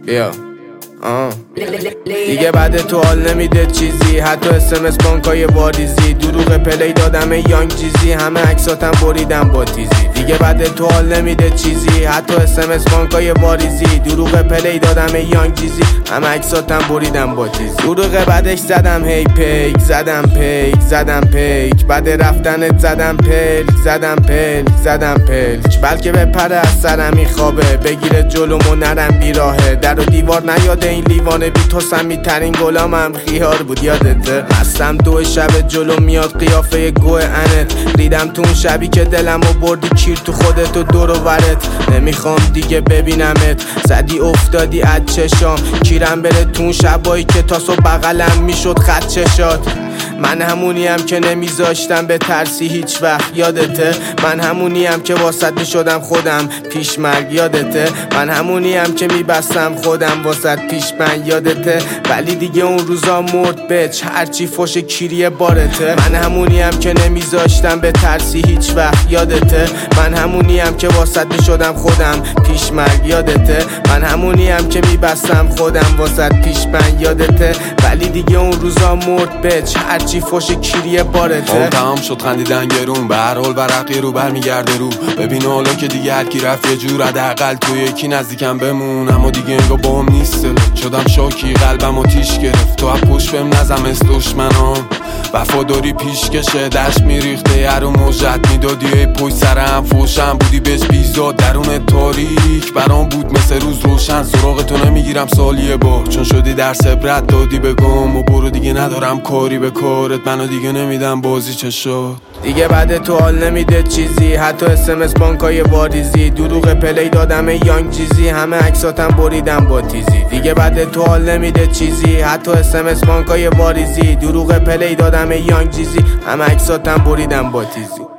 بیا دیگه بعد تو حال نمیده چیزی، حتی اسمس بانکای واریزی، دروغ پلی دادم یانگ جیزی، همه عکساتم بریدم با تیزی. دیگه بعد تو حال نمیده چیزی، حتی اسمس بانکای واریزی، دروغ پلی دادم یانگ جیزی، همه عکساتم بریدم با تیزی. دروغ بعدش زدم هی پیک، زدم پیک، بعد رفتنت زدم پلک، بلکه بپره از سرمی خوابه، بگیره جلومو نرم بیراهه، در و دیوار نیاده این لیوانه، بی تو سمیترین غلامم خیار بود یادته. مستم دو شب جلو میاد قیافه گوه انت، ریدم تو اون شبی که دلمو بردی کیر تو خودت و دور و ورت، نمیخوام دیگه ببینمت، زدی افتادی از چشام، کیرم بره تو اون شبایی که تاسو بغلم میشد خط چشات. من همونیم که نمیذاشتم به ترسی هیچ وقت یادته، من همونیم که واسط میشدم خودم پیش مرگ یادته، من همونیم که میبستم خودم واسط پیش من یادته، ولی دیگه اون روزا مرد بچ هرچی فوش کیری بارته. من همونیم که نمیذاشتم به ترسی هیچ وقت یادته، من همونیم که واسط میشدم خودم پیش مرگ یادته، من همونیم که میبستم خودم واسط پیش من یادته، ولی دیگه اون روزا مرد بچ هرچی فوش کیری بارته. تمام شد خندیدن گرون، به هر حال ورقی رو برمیگرده رو، ببین حالا که دیگه هر کی رفت یه جور، حداقل تو یکی نزدیکم بمون، اما دیگه انگار با هم نیست شدم شاکی قلبم و تیش گرفت، تو از پشت بهم نزم از دشمنام، وفاداری پیش کشه دشت میریخته هر و موجت میدادی ای پشت سرم فوشم بودی بهش بیزاد، درون تاریک برام بود مثل روز روشن، سراغ تو نمیگیرم سالیه بار چون شدی در عبرت دادی بگم و برو دیگه ندارم کاری به کارت، منو دیگه نمیدم بازی چه شد. دیگه بعد تو حال نمیده چیزی، حتی اسمس بانکای واریزی، دروغ پلی دادم یانگ جیزی، همه عکساتم بریدم با تیزی. دیگه بعد تو حال نمیده چیزی، حتی اسمس بانکای واریزی، دروغ پلی دادم یانگ جیزی، همه عکساتم بریدم با تیزی.